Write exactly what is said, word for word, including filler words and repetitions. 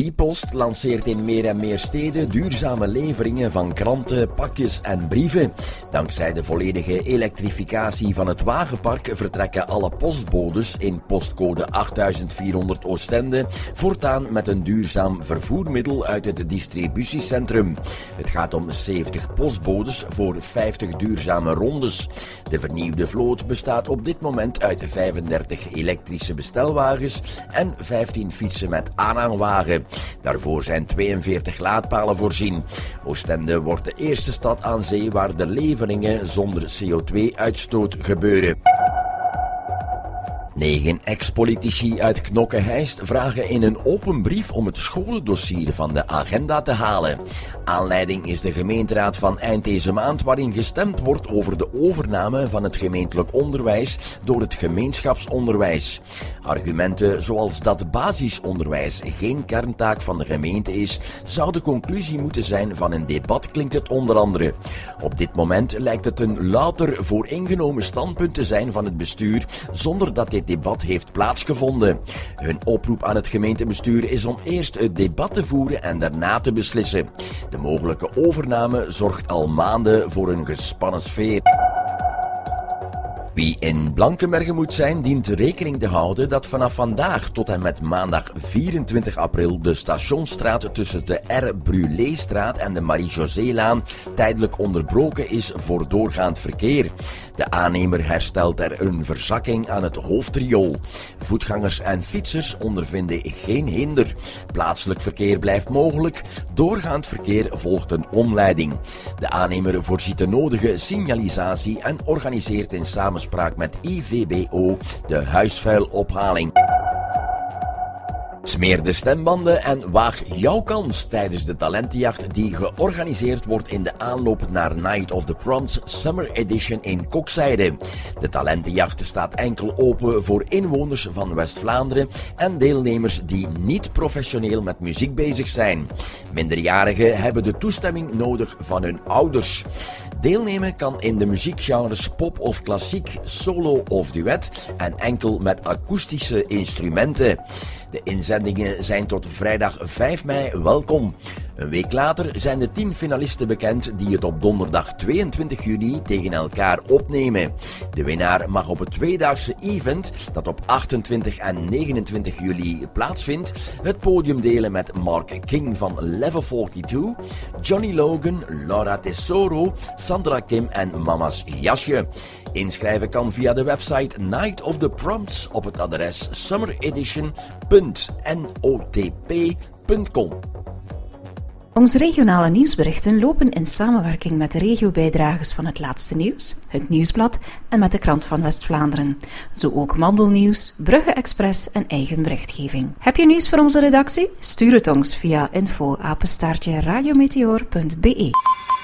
Bpost lanceert in meer en meer steden duurzame leveringen van kranten, pakjes en brieven. Dankzij de volledige elektrificatie van het wagenpark vertrekken alle postbodes in postcode achtvierhonderd Oostende voortaan met een duurzaam vervoermiddel uit het distributiecentrum. Het gaat om zeventig postbodes voor vijftig duurzame rondes. De vernieuwde vloot bestaat op dit moment uit vijfendertig elektrische bestelwagens en vijftien fietsen met aanhangwagen. Daarvoor zijn tweeënveertig laadpalen voorzien. Oostende wordt de eerste stad aan zee waar de leveringen zonder C O twee uitstoot gebeuren. Negen ex-politici uit Knokke-Heist vragen in een open brief om het scholendossier van de agenda te halen. Aanleiding is de gemeenteraad van eind deze maand waarin gestemd wordt over de overname van het gemeentelijk onderwijs door het gemeenschapsonderwijs. Argumenten zoals dat basisonderwijs geen kerntaak van de gemeente is, zou de conclusie moeten zijn van een debat, klinkt het onder andere. Op dit moment lijkt het een louter vooringenomen standpunt te zijn van het bestuur, zonder dat dit debat heeft plaatsgevonden. Hun oproep aan het gemeentebestuur is om eerst het debat te voeren en daarna te beslissen. De mogelijke overname zorgt al maanden voor een gespannen sfeer. Wie in Blankenberge moet zijn, dient rekening te houden dat vanaf vandaag tot en met maandag vierentwintig april de Stationsstraat tussen de R. Brûléstraat en de Marie-José-laan tijdelijk onderbroken is voor doorgaand verkeer. De aannemer herstelt er een verzakking aan het hoofdriool. Voetgangers en fietsers ondervinden geen hinder. Plaatselijk verkeer blijft mogelijk. Doorgaand verkeer volgt een omleiding. De aannemer voorziet de nodige signalisatie en organiseert in samenspraak met I V B O de huisvuilophaling. Smeer de stembanden en waag jouw kans tijdens de talentenjacht die georganiseerd wordt in de aanloop naar Night of the Proms Summer Edition in Kokzijde. De talentenjacht staat enkel open voor inwoners van West-Vlaanderen en deelnemers die niet professioneel met muziek bezig zijn. Minderjarigen hebben de toestemming nodig van hun ouders. Deelnemen kan in de muziekgenres pop of klassiek, solo of duet en enkel met akoestische instrumenten. De inzendingen zijn tot vrijdag vijf mei welkom. Een week later zijn de tien finalisten bekend die het op donderdag tweeëntwintig juni tegen elkaar opnemen. De winnaar mag op het tweedaagse event, dat op achtentwintig en negenentwintig juli plaatsvindt, het podium delen met Mark King van Level tweeënveertig, Johnny Logan, Laura Tesoro, Sandra Kim en Mama's Jasje. Inschrijven kan via de website Night of the Proms op het adres summeredition punt notp punt com. Onze regionale nieuwsberichten lopen in samenwerking met de regiobijdragers van het laatste nieuws, het Nieuwsblad en met de Krant van West-Vlaanderen. Zo ook Mandelnieuws, Brugge Express en eigen berichtgeving. Heb je nieuws voor onze redactie? Stuur het ons via info apenstaartje radiometeor punt be.